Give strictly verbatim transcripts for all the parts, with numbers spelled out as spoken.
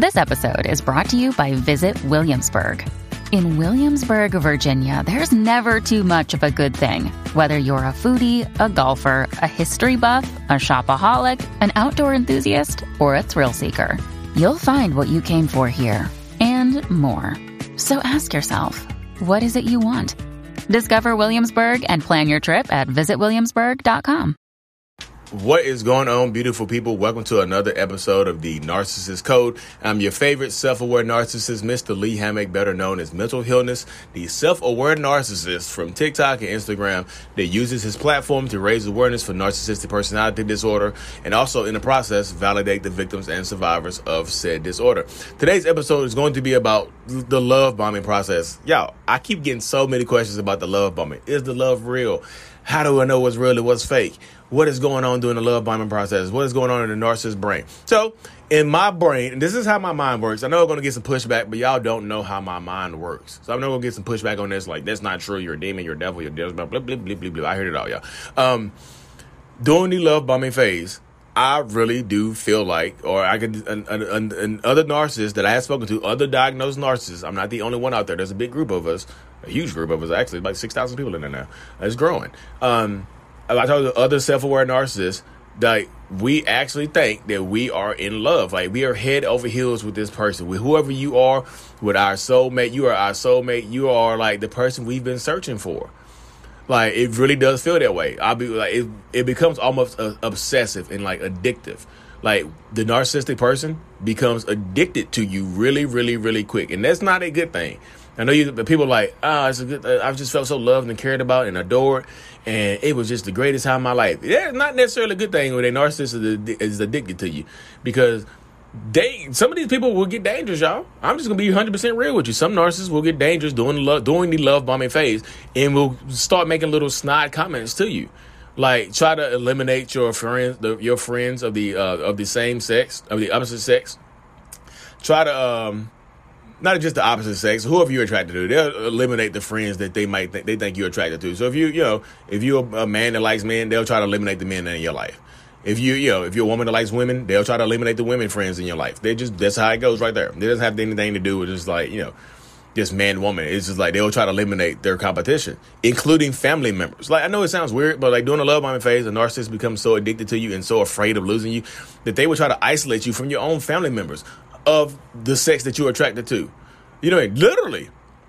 This episode is brought to you by Visit Williamsburg. In Williamsburg, Virginia, there's never too much of a good thing. Whether you're a foodie, a golfer, a history buff, a shopaholic, an outdoor enthusiast, or a thrill seeker, you'll find what you came for here and more. So ask yourself, what is it you want? Discover Williamsburg and plan your trip at visit williamsburg dot com. What is going on, beautiful people? Welcome to another episode of the Narcissist Code. I'm your favorite self-aware narcissist, Mister Lee Hammock, better known as Mental Illness, the self-aware narcissist from TikTok and Instagram that uses his platform to raise awareness for narcissistic personality disorder and also, in the process, validate the victims and survivors of said disorder. Today's episode is going to be about the love bombing process. Y'all, I keep getting so many questions about the love bombing. Is the love real? How do I know what's real and what's fake? What is going on during the love bombing process? What is going on in the narcissist brain? So in my brain, and this is how my mind works. I know I'm going to get some pushback, but y'all don't know how my mind works. So I'm not going to get some pushback on this. Like, that's not true. You're a demon. You're a devil. You're a devil. Blah, blah, blah, blah, blah, blah. I heard it all, y'all. Um, during the love bombing phase, I really do feel like, or I could, an, an, an other narcissists that I have spoken to, other diagnosed narcissists, I'm not the only one out there. There's a big group of us, a huge group of us, actually, about six thousand people in there now. It's growing. Um, I talk to other self-aware narcissists that we actually think that we are in love. Like, we are head over heels with this person. With whoever you are, with our soulmate, you are our soulmate. You are like the person we've been searching for. Like, it really does feel that way. I'll be like, it, it becomes almost uh, obsessive and like addictive. Like, the narcissistic person becomes addicted to you really, really, really quick. And that's not a good thing. I know you, people are like, ah, oh, it's a good, uh, I've just felt so loved and cared about and adored. And it was just the greatest time of my life. Yeah, it's not necessarily a good thing when a narcissist is, is addicted to you, because they, some of these people will get dangerous, y'all. I'm just going to be one hundred percent real with you. Some narcissists will get dangerous during the love, during the love bombing phase, and will start making little snide comments to you. Like, try to eliminate your friends, the, your friends of the, uh, of the same sex, of the opposite sex. Try to, um, not just the opposite sex, whoever you're attracted to, they'll eliminate the friends that they might think they think you're attracted to. So if you, you know, if you're a man that likes men, they'll try to eliminate the men in your life. If you, you know, if you're a woman that likes women, they'll try to eliminate the women friends in your life. They just, that's how it goes right there. It doesn't have anything to do with just like, you know, just man, woman. It's just like they'll try to eliminate their competition, including family members. Like, I know it sounds weird, but like during the love bombing phase, a narcissist becomes so addicted to you and so afraid of losing you that they will try to isolate you from your own family members of the sex that you're attracted to. You know, literally,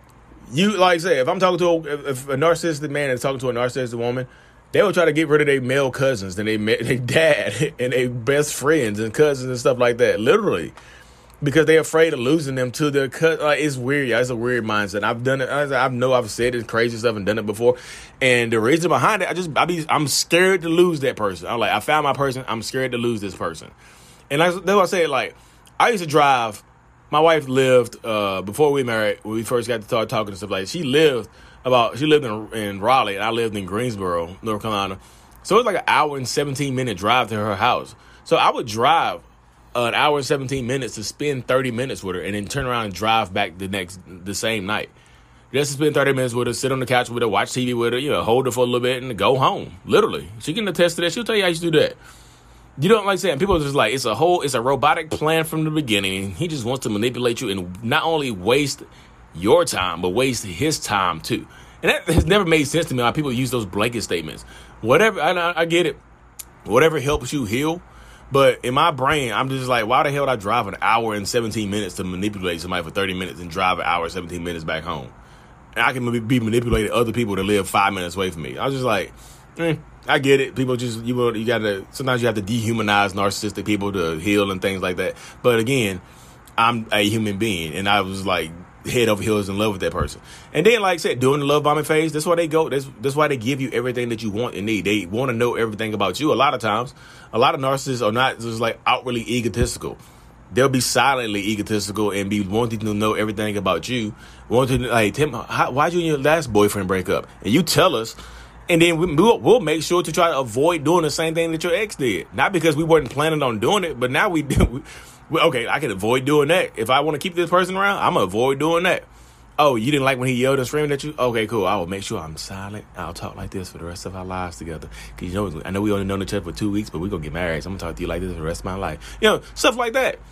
you, like I say, if I'm talking to a, if a narcissistic man is talking to a narcissistic woman, they will try to get rid of their male cousins and their, their dad and their best friends and cousins and stuff like that, literally, because they're afraid of losing them to their cousin. Like, it's weird, yeah, it's a weird mindset. I've done it. I, I know I've said it, crazy stuff and done it before, and the reason behind it, I just, I be, I'm scared to lose that person. I'm like, I found my person. I'm scared to lose this person, and that's, that's what I say. Like, I used to drive. My wife lived, uh, before we married, when we first got to start talking and stuff like that, she lived about, she lived in, in Raleigh, and I lived in Greensboro, North Carolina. So it was like an hour and seventeen minute drive to her house. So I would drive an hour and seventeen minutes to spend thirty minutes with her and then turn around and drive back the next, the same night. Just to spend thirty minutes with her, sit on the couch with her, watch T V with her, you know, hold her for a little bit and go home. Literally. She can attest to that. She'll tell you how you do that. You don't like saying, people are just like, it's a whole, it's a robotic plan from the beginning. He just wants to manipulate you and not only waste your time, but waste his time too. And that has never made sense to me how people use those blanket statements. Whatever, I, I get it. Whatever helps you heal. But in my brain, I'm just like, why the hell would I drive an hour and seventeen minutes to manipulate somebody for thirty minutes and drive an hour and seventeen minutes back home? And I can be manipulating other people to live five minutes away from me. I was just like, eh. I get it. People just, you you gotta, sometimes you have to dehumanize narcissistic people to heal and things like that. But again, I'm a human being, and I was like head over heels in love with that person. And then, like I said, during the love bombing phase, that's why they go, that's, that's why they give you everything that you want and need. They want to know everything about you. A lot of times, a lot of narcissists are not just like outwardly egotistical. They'll be silently egotistical and be wanting to know everything about you. Wanting to, like, Tim, how, why'd you and your last boyfriend break up? And you tell us. And then we'll, we'll make sure to try to avoid doing the same thing that your ex did. Not because we weren't planning on doing it, but now we do. We, okay, I can avoid doing that. If I want to keep this person around, I'm going to avoid doing that. Oh, you didn't like when he yelled and screamed at you? Okay, cool. I will make sure I'm silent. I'll talk like this for the rest of our lives together. Because, you know, I know we only known each other for two weeks, but we're going to get married. So I'm going to talk to you like this for the rest of my life. You know, stuff like that.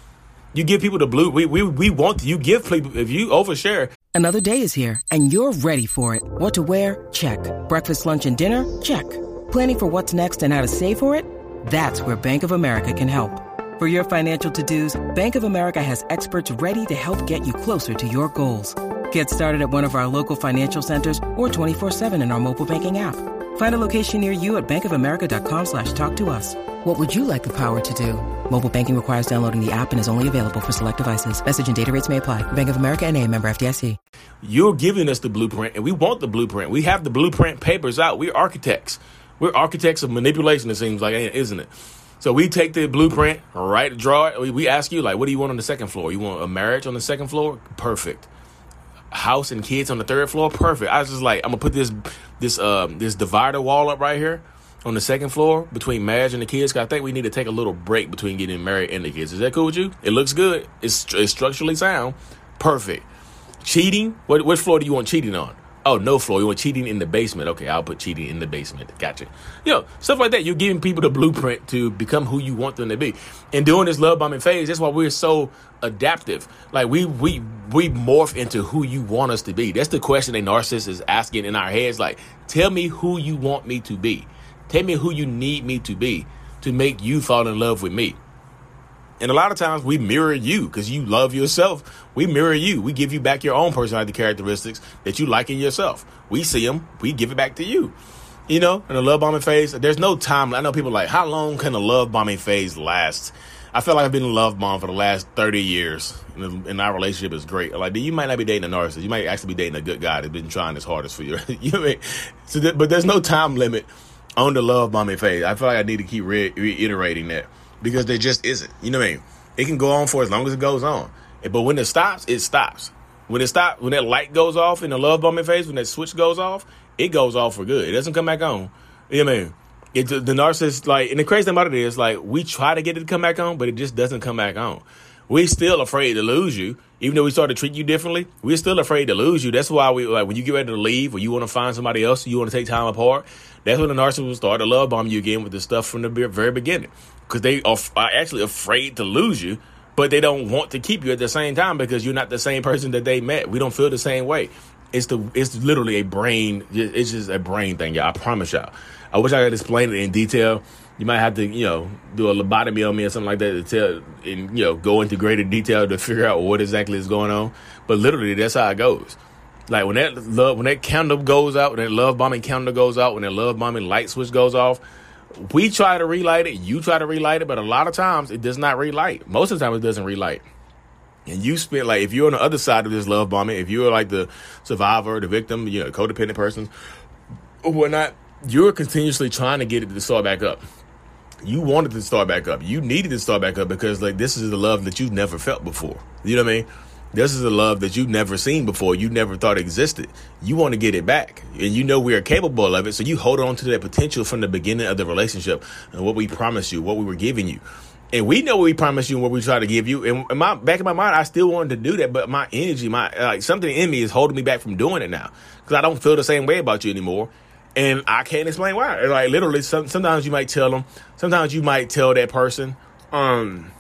You give people the blue. We we we want you give people if you overshare. Another day is here, and you're ready for it. What to wear? Check. Breakfast, lunch, and dinner? Check. Planning for what's next and how to save for it? That's where Bank of America can help. For your financial to-dos, Bank of America has experts ready to help get you closer to your goals. Get started at one of our local financial centers or twenty-four seven in our mobile banking app. Find a location near you at bankofamerica.com slash talk to us. What would you like the power to do? Mobile banking requires downloading the app and is only available for select devices. Message and data rates may apply. Bank of America N A, member F D I C. You're giving us the blueprint, and we want the blueprint. We have the blueprint papers out. We're architects. We're architects of manipulation, it seems like, isn't it? So we take the blueprint, right, draw it. We, we ask you, like, what do you want on the second floor? You want a marriage on the second floor? Perfect. House and kids on the third floor? Perfect. I was just like, I'm going to put this this um, this divider wall up right here on the second floor between marriage and the kids. Cause I think we need to take a little break between getting married and the kids. Is that cool with you? It looks good. It's, it's structurally sound. Perfect. Cheating? What, which floor do you want cheating on? Oh, no floor. You want cheating in the basement. Okay, I'll put cheating in the basement. Gotcha. You know, stuff like that. You're giving people the blueprint to become who you want them to be. And during this love bombing phase, that's why we're so adaptive. Like, we we we morph into who you want us to be. That's the question a narcissist is asking in our heads. Like, tell me who you want me to be. Tell me who you need me to be to make you fall in love with me. And a lot of times we mirror you because you love yourself. We mirror you. We give you back your own personality characteristics that you like in yourself. We see them. We give it back to you. You know, in the love bombing phase, there's no time. I know people are like, how long can a love bombing phase last? I feel like I've been in love bomb for the last thirty years. And our relationship is great. Like, you might not be dating a narcissist. You might actually be dating a good guy that's been trying his hardest for you. You know what I mean? So th- but there's no time limit on the love bombing phase. I feel like I need to keep re- reiterating that. Because there just isn't. You know what I mean? It can go on for as long as it goes on. But when it stops, it stops. When it stops, when that light goes off in the love bombing phase, when that switch goes off, it goes off for good. It doesn't come back on. You know what I mean? It, the, the narcissist, like, and the crazy thing about it is, like, we try to get it to come back on, but it just doesn't come back on. We're still afraid to lose you. Even though we start to treat you differently, we're still afraid to lose you. That's why we, like, when you get ready to leave or you want to find somebody else, you want to take time apart, that's when the narcissist will start to love bomb you again with the stuff from the very beginning. Because they are, are actually afraid to lose you, but they don't want to keep you at the same time because you're not the same person that they met. We don't feel the same way. It's the it's literally a brain. It's just a brain thing, y'all. I promise y'all. I wish I could explain it in detail. You might have to, you know, do a lobotomy on me or something like that to tell, and, you know, go into greater detail to figure out what exactly is going on. But literally, that's how it goes. Like, when that love, when that candle goes out, when that love bombing candle goes out, when that love bombing light switch goes off, we try to relight it. You try to relight it, but a lot of times it does not relight. Most of the time, it doesn't relight. And you spend, like, if you're on the other side of this love bombing, if you're like the survivor, the victim, you know, codependent person or whatnot, you're continuously trying to get it to start back up. You wanted to start back up. You needed to start back up because, like, this is the love that you've never felt before. You know what I mean? This is a love that you've never seen before. You never thought existed. You want to get it back. And you know we are capable of it. So you hold on to that potential from the beginning of the relationship and what we promised you, what we were giving you. And we know what we promised you and what we try to give you. And in my back in my mind, I still wanted to do that. But my energy, my like something in me is holding me back from doing it now. Because I don't feel the same way about you anymore. And I can't explain why. Like, literally, some, sometimes you might tell them. Sometimes you might tell that person um,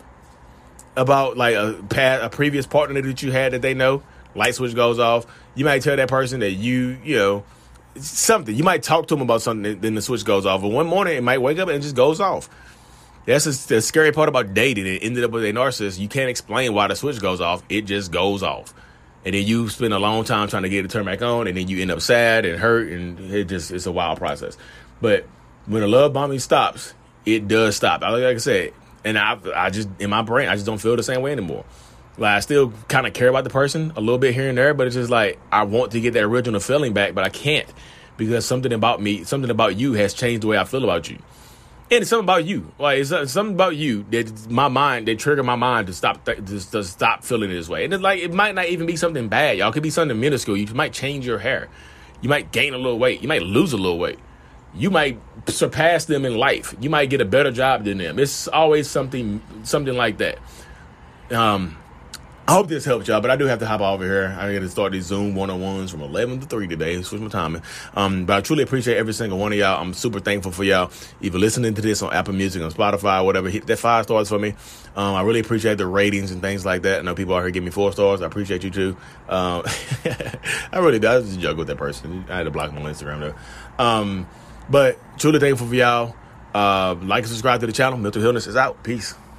about, like, a past, a previous partner that you had that they know. Light switch goes off. You might tell that person that you, you know, something. You might talk to them about something, then the switch goes off. But one morning, it might wake up and it just goes off. That's a, the scary part about dating. It ended up with a narcissist. You can't explain why the switch goes off. It just goes off. And then you spend a long time trying to get it to turn back on, and then you end up sad and hurt, and it just it's a wild process. But when the love bombing stops, it does stop. Like I said, and I I just in my brain I just don't feel the same way anymore. Like, I still kind of care about the person a little bit here and there, but it's just like I want to get that original feeling back, but I can't because something about me, something about you has changed the way I feel about you. And it's something about you. Like, it's something about you that my mind, that triggered my mind to stop th- to, to stop feeling this way. And it's like, it might not even be something bad, y'all. It could be something minuscule. You might change your hair. You might gain a little weight. You might lose a little weight. You might surpass them in life. You might get a better job than them. It's always something something like that. Um, I hope this helped y'all, but I do have to hop over here. I got to start these Zoom one-on-ones from eleven to three today. Switch my timing. Um, but I truly appreciate every single one of y'all. I'm super thankful for y'all. Either listening to this on Apple Music, on Spotify, whatever, hit that five stars for me. Um, I really appreciate the ratings and things like that. I know people out here give me four stars. I appreciate you too. Um, I really do. I was just joking with that person. I had to block him on Instagram though. Um, but truly thankful for y'all. Uh, like and subscribe to the channel. Mental Healness is out. Peace.